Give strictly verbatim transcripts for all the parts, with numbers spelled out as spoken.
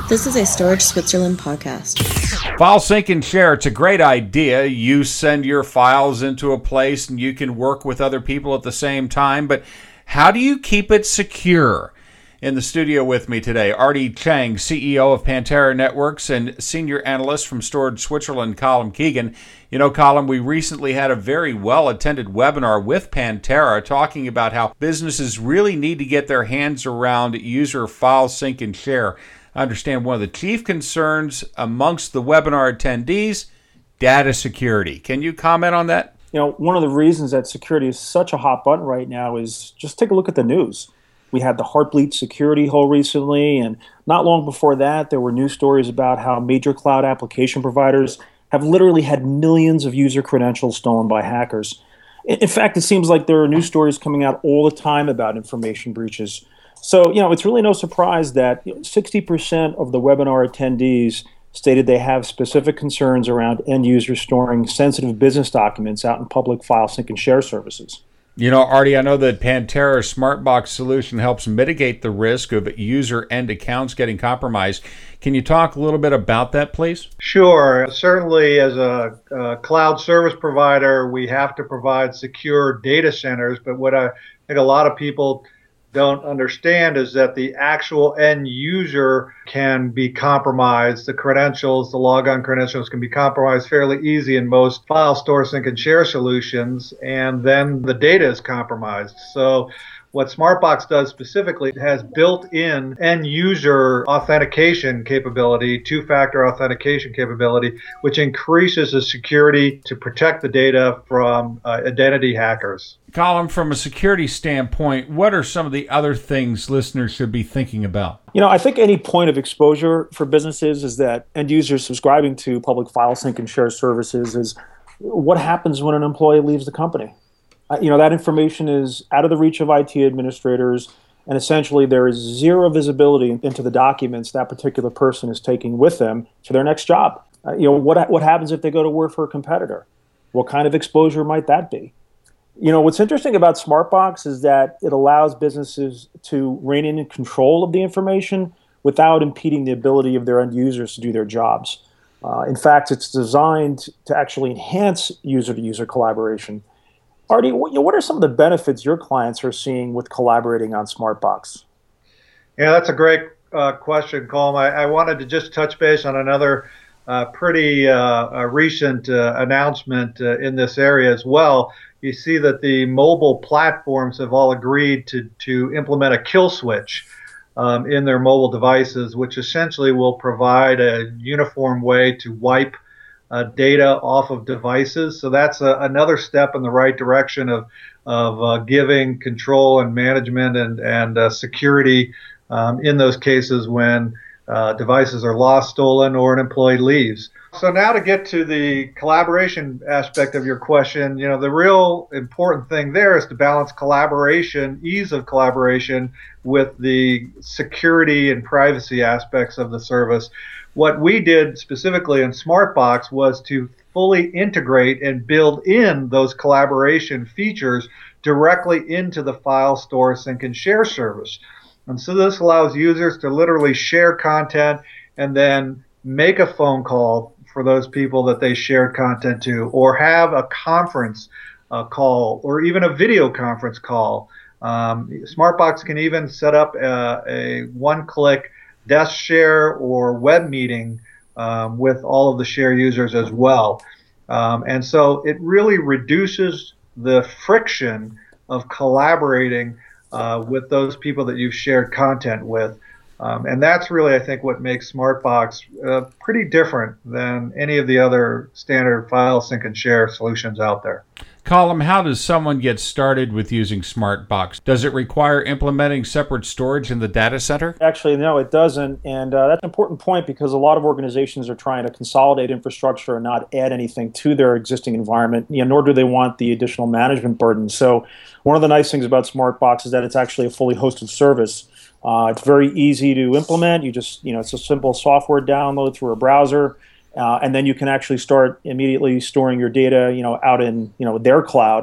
This is a Storage Switzerland podcast. File sync and share. It's a great idea. You send your files into a place and you can work with other people at the same time. But how do you keep it secure? In the studio with me today, Artie Chang, C E O of Pantera Networks, and Senior Analyst from Storage Switzerland, Colm Keegan. You know, Colm, we recently had a very well-attended webinar with Pantera talking about how businesses really need to get their hands around user file sync and share. I understand one of the chief concerns amongst the webinar attendees, data security. Can you comment on that? You know, one of the reasons that security is such a hot button right now is just take a look at the news. We had the Heartbleed security hole recently, and not long before that, there were news stories about how major cloud application providers have literally had millions of user credentials stolen by hackers. In fact, it seems like there are news stories coming out all the time about information breaches. So, you know, it's really no surprise that sixty percent of the webinar attendees stated they have specific concerns around end users storing sensitive business documents out in public file sync and share services. You know, Artie, I know that Pantera's SmartBox solution helps mitigate the risk of user end accounts getting compromised. Can you talk a little bit about that, please? Sure. Certainly, as a, a cloud service provider, we have to provide secure data centers. But what I think a lot of people don't understand is that the actual end user can be compromised. The credentials, the logon credentials can be compromised fairly easy in most file store sync and share solutions, and then the data is compromised. So what SmartBox does specifically, it has built-in end-user authentication capability, two-factor authentication capability, which increases the security to protect the data from uh, identity hackers. Colm, from a security standpoint, what are some of the other things listeners should be thinking about? You know, I think any point of exposure for businesses is that end users subscribing to public file sync and share services is what happens when an employee leaves the company. Uh, you know, that information is out of the reach of I T administrators, and essentially there is zero visibility into the documents that particular person is taking with them to their next job. Uh, you know, what what happens if they go to work for a competitor? What kind of exposure might that be? You know, what's interesting about SmartBox is that it allows businesses to rein in control of the information without impeding the ability of their end users to do their jobs. Uh, in fact, it's designed to actually enhance user-to-user collaboration. Artie, what are some of the benefits your clients are seeing with collaborating on SmartBox? Yeah, that's a great uh, question, Colm. I, I wanted to just touch base on another uh, pretty uh, uh, recent uh, announcement uh, in this area as well. You see that the mobile platforms have all agreed to, to implement a kill switch um, in their mobile devices, which essentially will provide a uniform way to wipe Uh, data off of devices. So that's a, another step in the right direction of of uh, giving control and management and and uh, security um, in those cases when uh, devices are lost, stolen, or an employee leaves. So now to get to the collaboration aspect of your question, you know, the real important thing there is to balance collaboration, ease of collaboration, with the security and privacy aspects of the service. What we did specifically in SmartBox was to fully integrate and build in those collaboration features directly into the file store sync and share service. And so this allows users to literally share content and then make a phone call for those people that they shared content to, or have a conference uh, call, or even a video conference call. Um, SmartBox can even set up a, a one-click desk share or web meeting um, with all of the share users as well. Um, and so it really reduces the friction of collaborating uh, with those people that you've shared content with. Um, and that's really, I think, what makes SmartBox uh, pretty different than any of the other standard file sync and share solutions out there. Colm, how does someone get started with using SmartBox? Does it require implementing separate storage in the data center? Actually, no, it doesn't. And uh, that's an important point because a lot of organizations are trying to consolidate infrastructure and not add anything to their existing environment, you know, nor do they want the additional management burden. So one of the nice things about SmartBox is that it's actually a fully hosted service. Uh, it's very easy to implement. You just, you know, it's a simple software download through a browser. Uh, and then you can actually start immediately storing your data, you know, out in, you know, their cloud.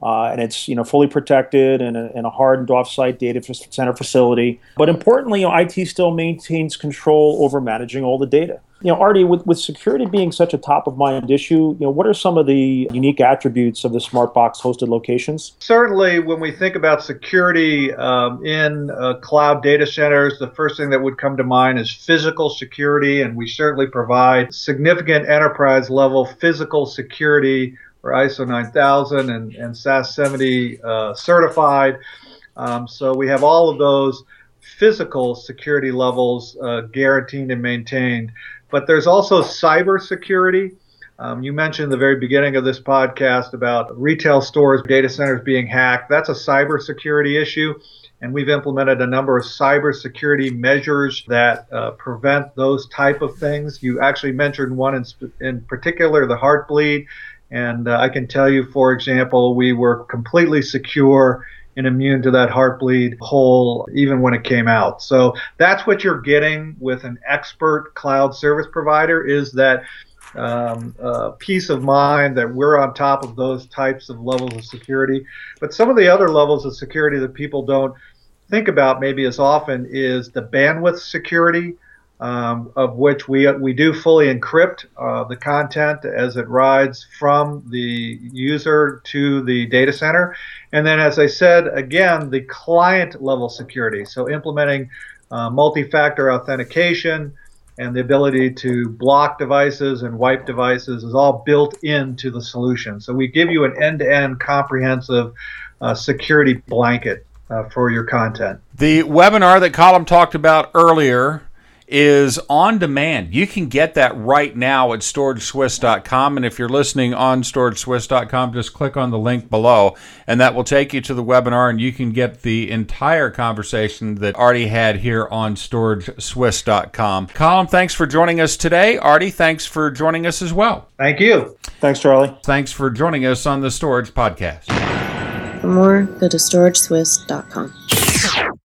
Uh, and it's you know fully protected in a, in a hardened off-site data center facility. But importantly, you know, I T still maintains control over managing all the data. You know, Artie, with, with security being such a top-of-mind issue, you know, what are some of the unique attributes of the SmartBox hosted locations? Certainly, when we think about security um, in uh, cloud data centers, the first thing that would come to mind is physical security, and we certainly provide significant enterprise-level physical security for I S O nine thousand and, and S A S seventy uh, certified. Um, so we have all of those physical security levels uh, guaranteed and maintained. But there's also cybersecurity. Um, you mentioned at the very beginning of this podcast about retail stores, data centers being hacked. That's a cybersecurity issue. And we've implemented a number of cybersecurity measures that uh, prevent those type of things. You actually mentioned one in, in particular, the Heartbleed. And uh, I can tell you, for example, we were completely secure and immune to that Heartbleed hole even when it came out. So that's what you're getting with an expert cloud service provider, is that um, uh, peace of mind that we're on top of those types of levels of security. But some of the other levels of security that people don't think about maybe as often is the bandwidth security, um, of which we we do fully encrypt uh, the content as it rides from the user to the data center. And then, as I said, again, the client level security. So implementing uh, multi-factor authentication and the ability to block devices and wipe devices is all built into the solution. So we give you an end-to-end comprehensive uh, security blanket uh, for your content. The webinar that Colm talked about earlier is on demand. You can get that right now at storage swiss dot com, and if you're listening on storage swiss dot com, just click on the link below, and that will take you to the webinar, and you can get the entire conversation that Artie had here on storage swiss dot com. Colm, thanks for joining us today. Artie, thanks for joining us as well. Thank you. Thanks, Charlie. Thanks for joining us on the Storage Podcast. For more, go to storage swiss dot com.